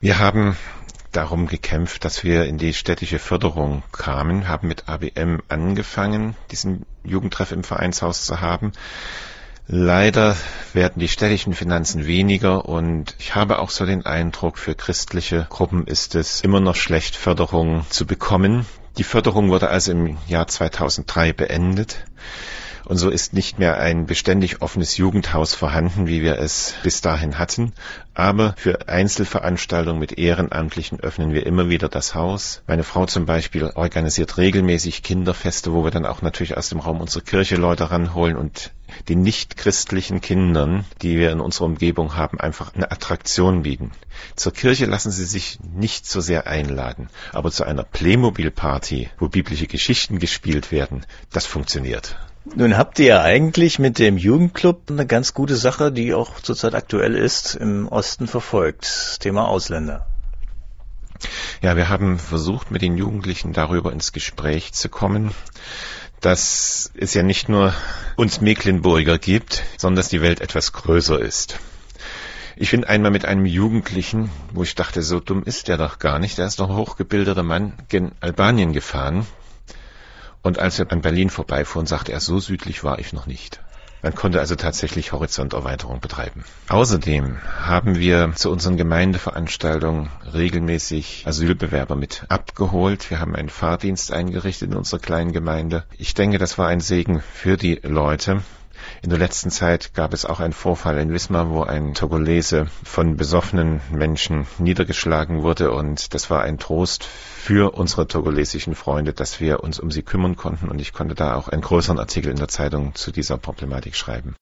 Wir haben darum gekämpft, dass wir in die städtische Förderung kamen, haben mit ABM angefangen, diesen Jugendtreff im Vereinshaus zu haben. Leider werden die städtischen Finanzen weniger und ich habe auch so den Eindruck, für christliche Gruppen ist es immer noch schlecht, Förderung zu bekommen. Die Förderung wurde also im Jahr 2003 beendet. Und so ist nicht mehr ein beständig offenes Jugendhaus vorhanden, wie wir es bis dahin hatten. Aber für Einzelveranstaltungen mit Ehrenamtlichen öffnen wir immer wieder das Haus. Meine Frau zum Beispiel organisiert regelmäßig Kinderfeste, wo wir dann auch natürlich aus dem Raum unserer Kirche Leute ranholen und den nicht-christlichen Kindern, die wir in unserer Umgebung haben, einfach eine Attraktion bieten. Zur Kirche lassen sie sich nicht so sehr einladen, aber zu einer Playmobil-Party, wo biblische Geschichten gespielt werden, das funktioniert. Nun habt ihr ja eigentlich mit dem Jugendclub eine ganz gute Sache, die auch zurzeit aktuell ist, im Osten verfolgt. Das Thema Ausländer. Ja, wir haben versucht, mit den Jugendlichen darüber ins Gespräch zu kommen, dass es ja nicht nur uns Mecklenburger gibt, sondern dass die Welt etwas größer ist. Ich bin einmal mit einem Jugendlichen, wo ich dachte, so dumm ist der doch gar nicht, der ist doch ein hochgebildeter Mann, gen Albanien gefahren. Und als wir an Berlin vorbeifuhren, sagte er, so südlich war ich noch nicht. Man konnte also tatsächlich Horizonterweiterung betreiben. Außerdem haben wir zu unseren Gemeindeveranstaltungen regelmäßig Asylbewerber mit abgeholt. Wir haben einen Fahrdienst eingerichtet in unserer kleinen Gemeinde. Ich denke, das war ein Segen für die Leute. In der letzten Zeit gab es auch einen Vorfall in Wismar, wo ein Togolese von besoffenen Menschen niedergeschlagen wurde. Und das war ein Trost für unsere togolesischen Freunde, dass wir uns um sie kümmern konnten. Und ich konnte da auch einen größeren Artikel in der Zeitung zu dieser Problematik schreiben.